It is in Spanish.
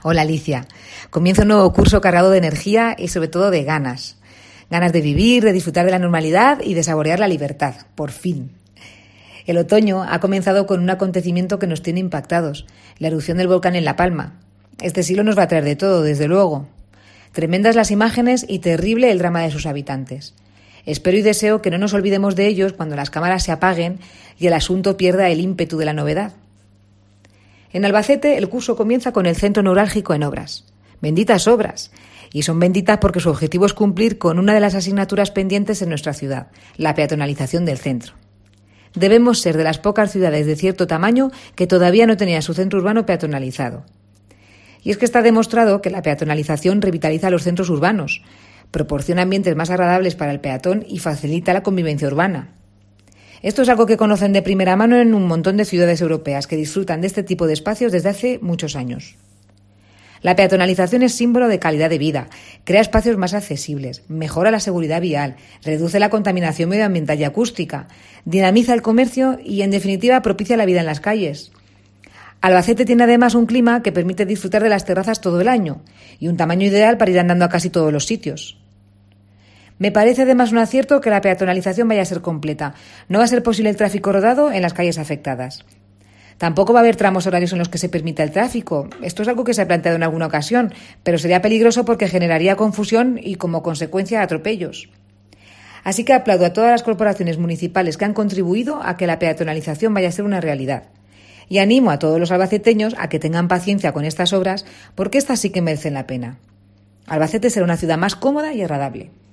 Hola Alicia, comienzo un nuevo curso cargado de energía y sobre todo de ganas. Ganas de vivir, de disfrutar de la normalidad y de saborear la libertad, por fin. El otoño ha comenzado con un acontecimiento que nos tiene impactados, la erupción del volcán en La Palma. Este siglo nos va a traer de todo, desde luego. Tremendas las imágenes y terrible el drama de sus habitantes. Espero y deseo que no nos olvidemos de ellos cuando las cámaras se apaguen y el asunto pierda el ímpetu de la novedad. En Albacete el curso comienza con el centro neurálgico en obras. Benditas obras. Y son benditas porque su objetivo es cumplir con una de las asignaturas pendientes en nuestra ciudad, la peatonalización del centro. Debemos ser de las pocas ciudades de cierto tamaño que todavía no tenían su centro urbano peatonalizado. Y es que está demostrado que la peatonalización revitaliza los centros urbanos, proporciona ambientes más agradables para el peatón y facilita la convivencia urbana. Esto es algo que conocen de primera mano en un montón de ciudades europeas que disfrutan de este tipo de espacios desde hace muchos años. La peatonalización es símbolo de calidad de vida, crea espacios más accesibles, mejora la seguridad vial, reduce la contaminación medioambiental y acústica, dinamiza el comercio y, en definitiva, propicia la vida en las calles. Albacete tiene además un clima que permite disfrutar de las terrazas todo el año y un tamaño ideal para ir andando a casi todos los sitios. Me parece además un acierto que la peatonalización vaya a ser completa. No va a ser posible el tráfico rodado en las calles afectadas. Tampoco va a haber tramos horarios en los que se permita el tráfico. Esto es algo que se ha planteado en alguna ocasión, pero sería peligroso porque generaría confusión y, como consecuencia, atropellos. Así que aplaudo a todas las corporaciones municipales que han contribuido a que la peatonalización vaya a ser una realidad. Y animo a todos los albaceteños a que tengan paciencia con estas obras porque estas sí que merecen la pena. Albacete será una ciudad más cómoda y agradable.